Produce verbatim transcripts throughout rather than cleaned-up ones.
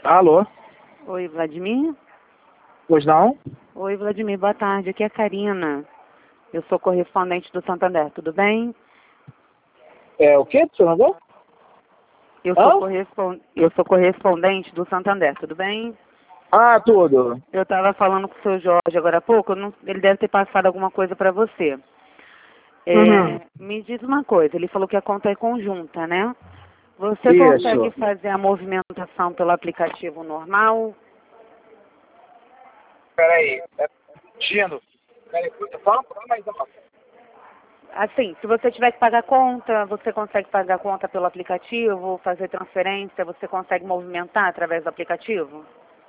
Alô? Oi, Vladimir? Pois não? Oi, Vladimir, boa tarde. Aqui é a Karina. Eu sou correspondente do Santander, tudo bem? É o quê, senador? Eu Hã? sou, correspon... Eu sou correspondente do Santander, tudo bem? Ah, tudo. Eu estava falando com o seu Jorge agora há pouco, eu não- ele deve ter passado alguma coisa para você. É, Uhum. Me diz uma coisa, ele falou que a conta é conjunta, né? Você consegue Isso. fazer a movimentação pelo aplicativo normal? Peraí. É Gino. Peraí, fala fala mais uma. Assim, se você tiver que pagar conta, você consegue pagar conta pelo aplicativo, fazer transferência, você consegue movimentar através do aplicativo?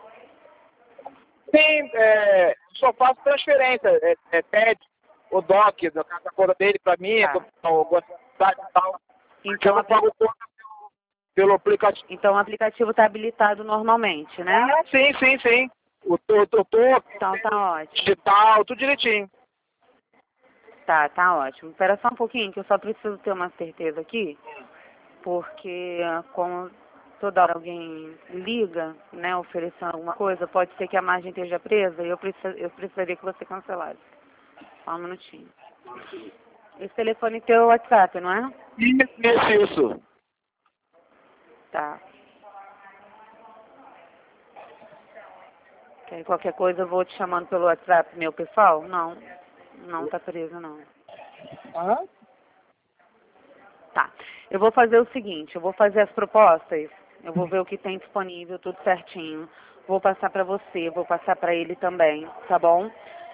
Sim, é, só faço transferência. É, é, pede o doc da da conta dele pra mim, Tá. alguma cidade e tal. Porque eu Então, não apli- pago conta pelo aplicativo. então o aplicativo está habilitado normalmente, né? Ah, sim, sim, sim. O, o, o, o Então tá ótimo. digital, tudo direitinho. Tá, tá ótimo. Espera só um pouquinho que eu só preciso ter uma certeza aqui, porque ah, como toda hora alguém liga, né, oferecendo alguma coisa, pode ser que a margem esteja presa e eu, precisa, eu precisaria que você cancelasse. Só um minutinho. Esse telefone teu é o WhatsApp, não é? Isso, isso. Tá. Que aí qualquer coisa eu vou te chamando pelo WhatsApp, meu pessoal? Não, não tá preso não. Hã? Tá. Eu vou fazer o seguinte, eu vou fazer as propostas, eu vou ver o que tem disponível, tudo certinho. Vou passar pra você, vou passar pra ele também, tá bom?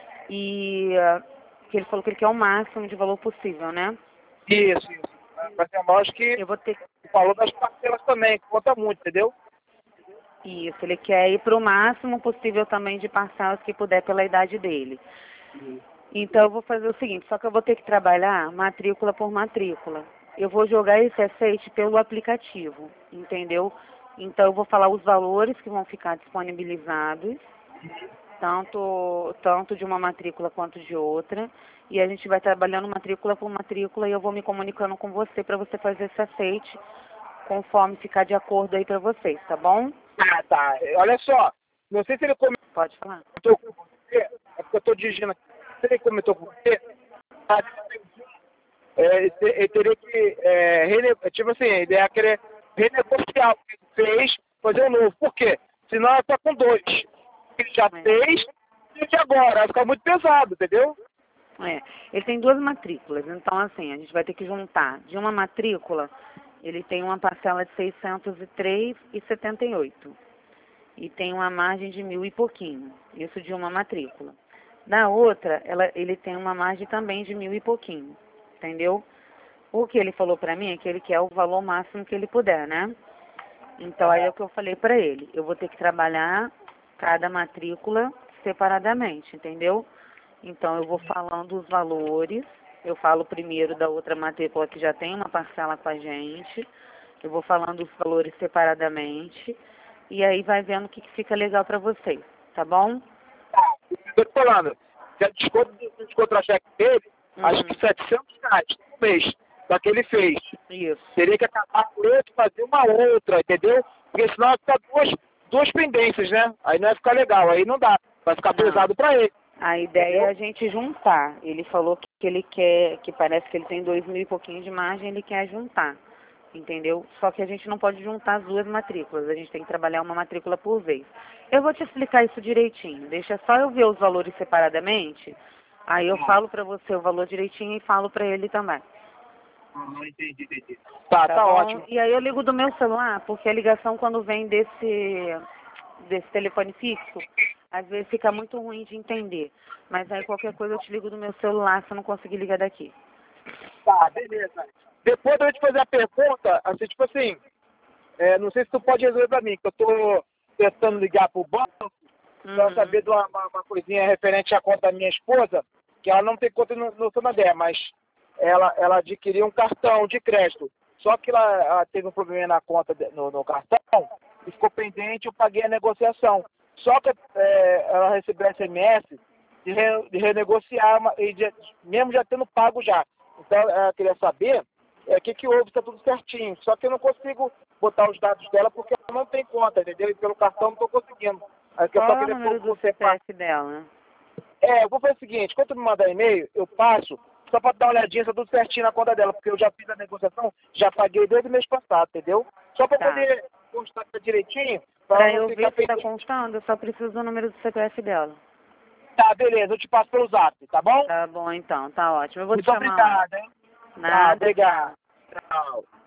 E ah, que ele falou que ele quer o máximo de valor possível, né? Isso, isso. Mas é lógico que Eu vou ter o valor das parcelas também, que conta muito, entendeu? isso, ele quer ir pro máximo possível também de parcelas que puder pela idade dele. Então eu vou fazer o seguinte, só que eu vou ter que trabalhar matrícula por matrícula. Eu vou jogar esse aceite pelo aplicativo, entendeu? Então eu vou falar os valores que vão ficar disponibilizados, tanto, tanto de uma matrícula quanto de outra. E a gente vai trabalhando matrícula por matrícula e eu vou me comunicando com você para você fazer esse aceite conforme ficar de acordo aí para vocês, tá bom? Ah, tá. Olha só, não sei se ele comentou Pode falar. com você, é porque eu estou dirigindo aqui. Se ele comentou com você, tá, é, ele ele teria que, é, rene- tipo assim, ele ia querer renegociar o que ele fez, fazer um novo. Por quê? Senão ela está com dois. Ele já É. fez e de agora. Vai ficar muito pesado, entendeu? É, ele tem duas matrículas, então assim, a gente vai ter que juntar. De uma matrícula, ele tem uma parcela de seiscentos e três e setenta e oito e tem uma margem de mil e pouquinho, isso de uma matrícula. Da outra, ela, ele tem uma margem também de mil e pouquinho, entendeu? O que ele falou pra mim é que ele quer o valor máximo que ele puder, né? Então aí é o que eu falei pra ele, eu vou ter que trabalhar cada matrícula separadamente, entendeu? Então eu vou falando os valores, eu falo primeiro da outra matrícula que já tem uma parcela com a gente, eu vou falando os valores separadamente, e aí vai vendo o que, que fica legal para vocês, tá bom? Estou te falando, se a desconto do descontra-cheque dele, acho que Uhum, setecentos reais por mês, só que ele fez. isso. Teria que acabar por outro, fazer uma outra, entendeu? Porque senão vai ficar duas, duas pendências, né? Aí não vai ficar legal, aí não dá. Vai ficar Não. pesado pra ele. A ideia é a gente juntar. Ele falou que ele quer, que parece que ele tem dois mil e pouquinho de margem, ele quer juntar, entendeu? Só que a gente não pode juntar as duas matrículas, a gente tem que trabalhar uma matrícula por vez. Eu vou te explicar isso direitinho, deixa só eu ver os valores separadamente, aí eu falo pra você o valor direitinho e falo pra ele também. Tá, Tá tá bom? ótimo. E aí eu ligo do meu celular, porque a ligação quando vem desse, desse telefone fixo, às vezes fica muito ruim de entender. Mas aí qualquer coisa eu te ligo do meu celular se eu não conseguir ligar daqui. Tá, beleza. Depois eu vou te fazer a pergunta, assim, tipo assim, é, não sei se tu pode resolver pra mim, que eu tô tentando ligar pro banco pra Uhum. saber de uma, uma, uma coisinha referente à conta da minha esposa, que ela não tem conta no, no Santander, mas ela, ela adquiriu um cartão de crédito. Só que ela, ela teve um probleminha na conta, de- no, no cartão, e ficou pendente, eu paguei a negociação. Só que é, ela recebeu S M S de, re, de renegociar, uma- e de- mesmo já tendo pago já. Então ela queria saber é, o que, que houve, está tudo certinho. Só que eu não consigo botar os dados dela porque ela não tem conta, entendeu? E pelo cartão não estou conseguindo. Aí que eu Qual só é o queria número que do você C P F dela? É, eu vou fazer o seguinte, quando tu me mandar e-mail, eu passo, só para dar uma olhadinha, tá tudo certinho na conta dela, porque eu já fiz a negociação, já paguei desde o mês passado, entendeu? Só para Tá. poder constar direitinho, Para para eu não ver ficar se está feito. constando, eu só preciso do número do C P F dela. Tá, beleza, eu te passo pelo zap, tá bom? Tá bom, então, tá ótimo. Eu vou te Muito chamar lá. obrigado, hein? Tá, Nada, tchau. obrigado. Tchau.